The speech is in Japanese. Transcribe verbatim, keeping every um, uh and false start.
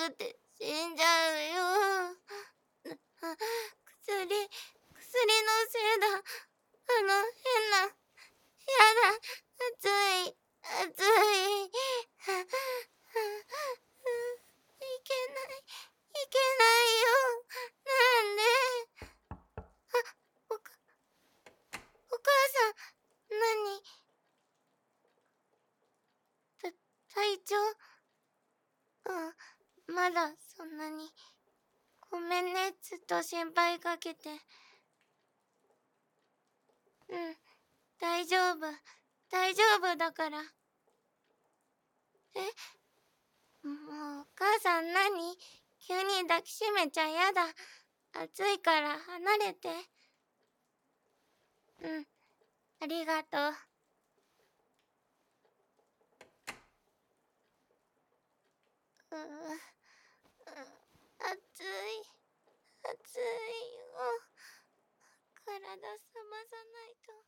くて死んじゃうよ。薬、薬のせいだ。あの変な、やだ、暑い、暑い。いけない、いけないよ。なんで。あ、おか、お母さん、何？た、体調？うん、まだそんなに。ごめんね、ずっと心配かけて。うん、大丈夫、大丈夫だから。え？もう、お母さん何？急に抱きしめちゃやだ。暑いから離れて。うん、ありがとう。うう、う、暑い、暑いよ。体冷まさないと。